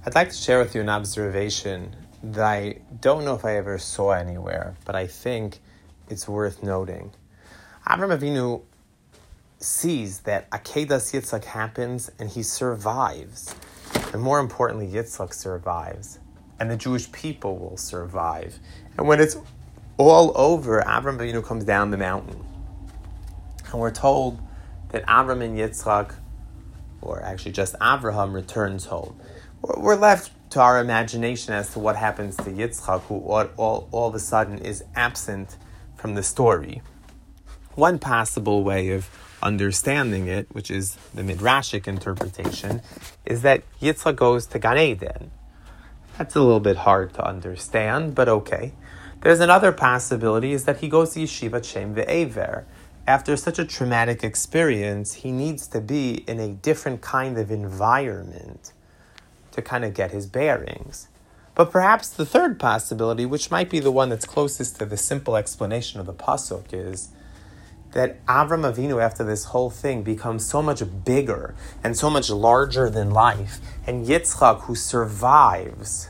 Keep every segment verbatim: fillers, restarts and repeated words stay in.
I'd like to share with you an observation that I don't know if I ever saw anywhere, but I think it's worth noting. Avram Avinu sees that Akedas Yitzchak happens and he survives. And more importantly, Yitzchak survives. And the Jewish people will survive. And when it's all over, Avram Avinu comes down the mountain. And we're told that Avram and Yitzchak, or actually just Avraham, returns home. We're left to our imagination as to what happens to Yitzchak, who all, all, all of a sudden is absent from the story. One possible way of understanding it, which is the Midrashic interpretation, is that Yitzchak goes to Gan Eden. That's a little bit hard to understand, but okay. There's another possibility, is that he goes to Yeshivat Shem Ve'ever. After such a traumatic experience, he needs to be in a different kind of environment to kind of get his bearings. But perhaps the third possibility, which might be the one that's closest to the simple explanation of the Pasuk, is that Avram Avinu, after this whole thing, becomes so much bigger and so much larger than life, and Yitzchak, who survives,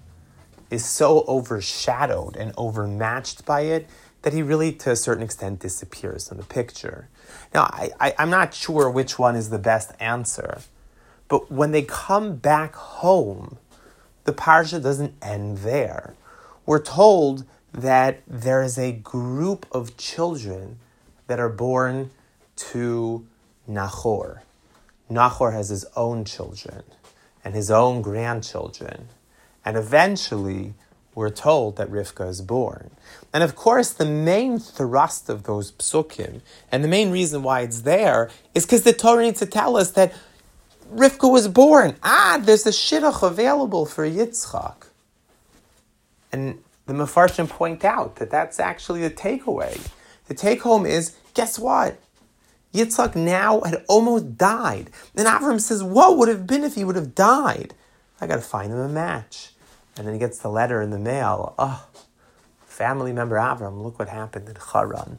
is so overshadowed and overmatched by it that he really, to a certain extent, disappears from the picture. Now, I, I, I'm not sure which one is the best answer, but when they come back home, the parsha doesn't end there. We're told that there is a group of children that are born to Nahor. Nahor has his own children and his own grandchildren. And eventually, we're told that Rivka is born. And of course, the main thrust of those psukim, and the main reason why it's there, is because the Torah needs to tell us that Rivka was born. Ah, there's a shidduch available for Yitzchak. And the Mefarshim point out that that's actually the takeaway. The take-home is, guess what? Yitzchak now had almost died. And Avram says, what would have been if he would have died? I got to find him a match. And then he gets the letter in the mail. Oh, family member Avram, look what happened in Haran.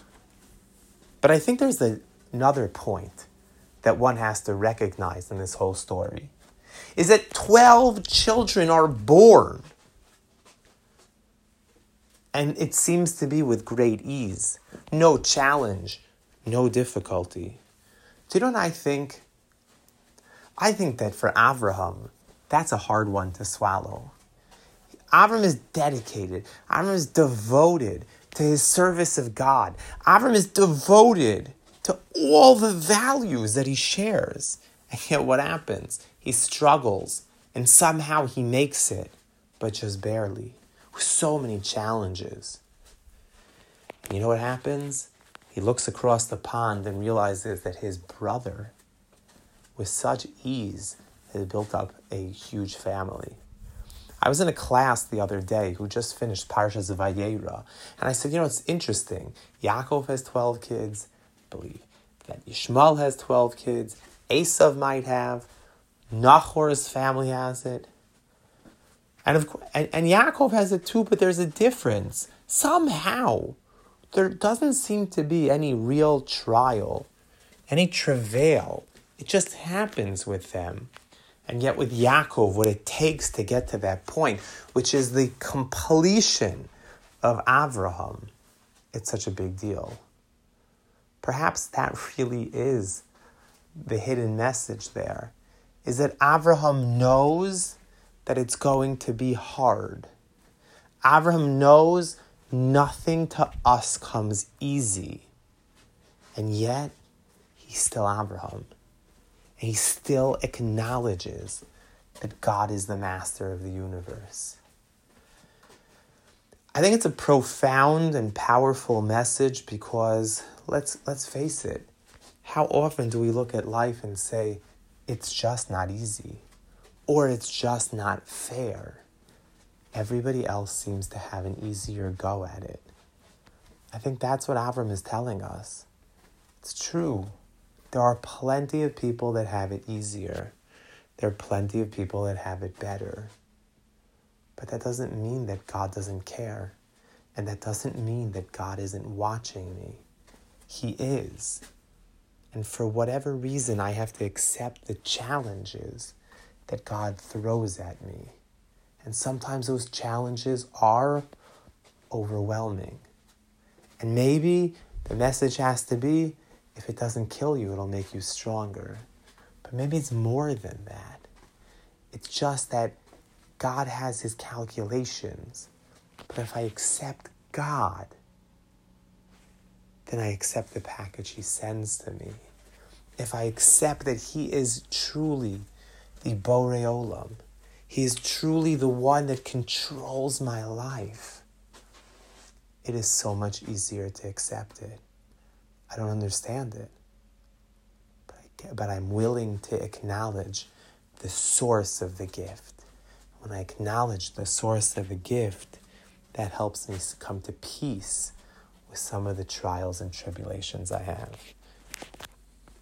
But I think there's a, another point that one has to recognize in this whole story, is that twelve children are born. And it seems to be with great ease. No challenge, no difficulty. Do you know what I think? I think that for Avraham, that's a hard one to swallow. Avram is dedicated. Avram is devoted to his service of God. Avram is devoted to all the values that he shares. And yet what happens? He struggles, and somehow he makes it, but just barely. With so many challenges. And you know what happens? He looks across the pond and realizes that his brother, with such ease, has built up a huge family. I was in a class the other day who just finished Parshas Vayera, and I said, you know, it's interesting. Yaakov has twelve kids, I believe that Yishmael has twelve kids, Esav might have, Nahor's family has it, and, of course, and, and Yaakov has it too, but there's a difference. Somehow, there doesn't seem to be any real trial, any travail. It just happens with them. And yet with Yaakov, what it takes to get to that point, which is the completion of Avraham, it's such a big deal. Perhaps that really is the hidden message there, is that Avraham knows that it's going to be hard. Avraham knows nothing to us comes easy. And yet, he's still Avraham. And he still acknowledges that God is the master of the universe. I think it's a profound and powerful message because, let's let's face it, how often do we look at life and say, it's just not easy, or it's just not fair? Everybody else seems to have an easier go at it. I think that's what Avram is telling us. It's true. There are plenty of people that have it easier. There are plenty of people that have it better. But that doesn't mean that God doesn't care. And that doesn't mean that God isn't watching me. He is. And for whatever reason, I have to accept the challenges that God throws at me. And sometimes those challenges are overwhelming. And maybe the message has to be, if it doesn't kill you, it'll make you stronger. But maybe it's more than that. It's just that God has his calculations. But if I accept God, then I accept the package he sends to me. If I accept that he is truly the Borei Olam, he is truly the one that controls my life, it is so much easier to accept it. I don't understand it, but, I, but I'm willing to acknowledge the source of the gift. When I acknowledge the source of the gift, that helps me come to peace with some of the trials and tribulations I have.